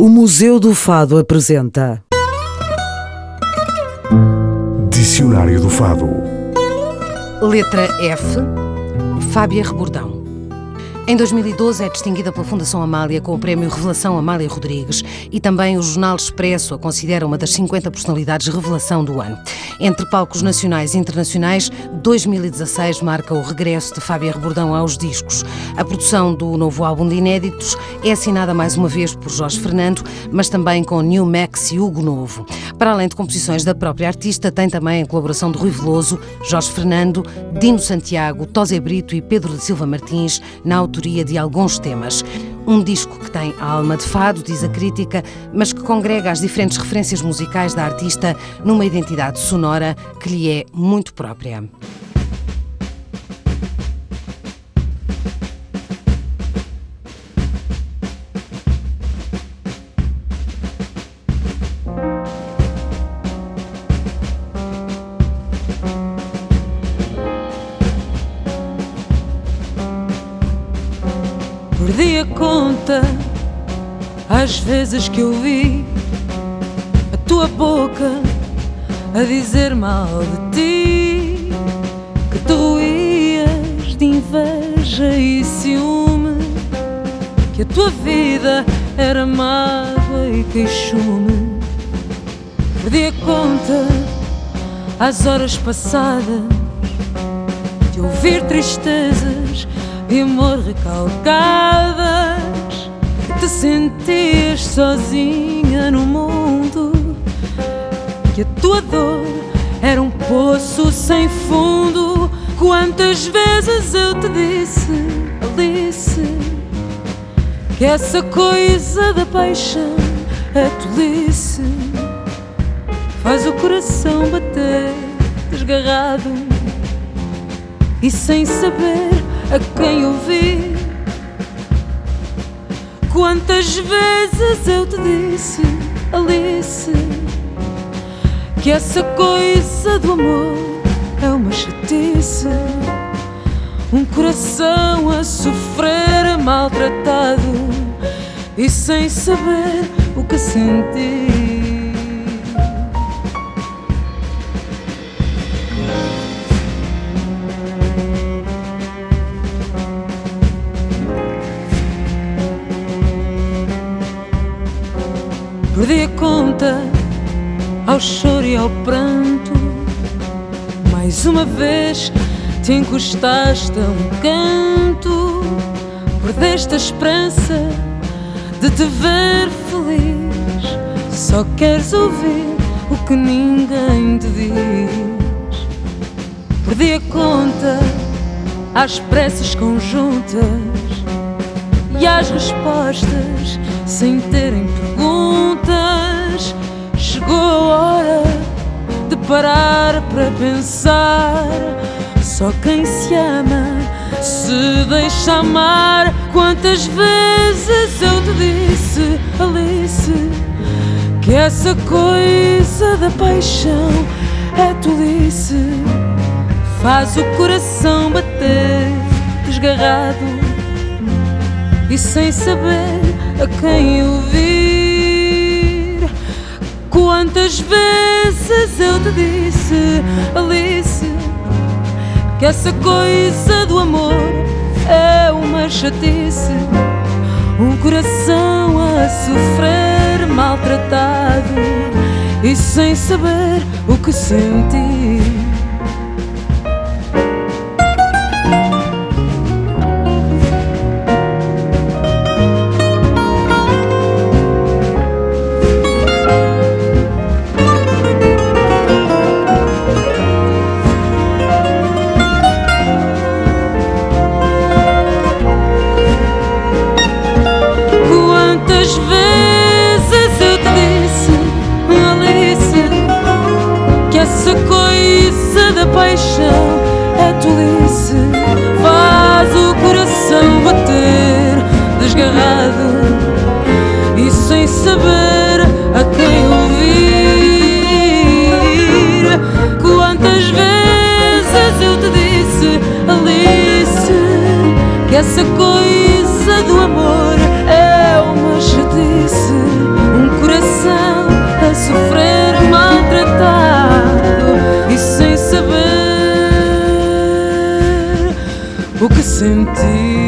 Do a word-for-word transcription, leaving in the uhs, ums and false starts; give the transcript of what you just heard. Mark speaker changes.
Speaker 1: O Museu do Fado apresenta
Speaker 2: Dicionário do Fado.
Speaker 3: Letra F, Fábia Rebordão. Em dois mil e doze é distinguida pela Fundação Amália com o prémio Revelação Amália Rodrigues e também o Jornal Expresso a considera uma das cinquenta personalidades revelação do ano. Entre palcos nacionais e internacionais, dois mil e dezasseis marca o regresso de Fábia Rebordão aos discos. A produção do novo álbum de inéditos é assinada mais uma vez por Jorge Fernando, mas também com New Max e Hugo Novo. Para além de composições da própria artista, tem também a colaboração de Rui Veloso, Jorge Fernando, Dino Santiago, Tosé Brito e Pedro da Silva Martins na autoria de alguns temas. Um disco que tem a alma de fado, diz a crítica, mas que congrega as diferentes referências musicais da artista numa identidade sonora que lhe é muito própria.
Speaker 4: Perdi a conta às vezes que eu vi a tua boca a dizer mal de ti, que te roías de inveja e ciúme, que a tua vida era mágoa e queixume. Perdi a conta às horas passadas de ouvir tristezas de amor recalcadas, que te sentias sozinha no mundo, que a tua dor era um poço sem fundo. Quantas vezes eu te disse, Alice, que essa coisa da paixão é tolice, faz o coração bater desgarrado e sem saber a quem ouvir. Quantas vezes eu te disse, Alice, que essa coisa do amor é uma chatice, um coração a sofrer maltratado e sem saber o que sentir. Perdi a conta ao choro e ao pranto, mais uma vez te encostaste a um canto, perdeste a esperança de te ver feliz, só queres ouvir o que ninguém te diz. Perdi a conta às pressas conjuntas e às respostas sem terem perguntas. Chegou a hora de parar para pensar. Só quem se ama se deixa amar. Quantas vezes eu te disse, Alice, que essa coisa da paixão é tolice, faz o coração bater desgarrado e sem saber a quem ouvir. Quantas vezes eu te disse, Alice, que essa coisa do amor é uma chatice, um coração a sofrer maltratado e sem saber o que sentir. Paixão é tolice, faz o coração bater desgarrado e sem saber a quem ouvir. Quantas vezes eu te disse, Alice, que essa coisa do amor é uma chatice, sentir.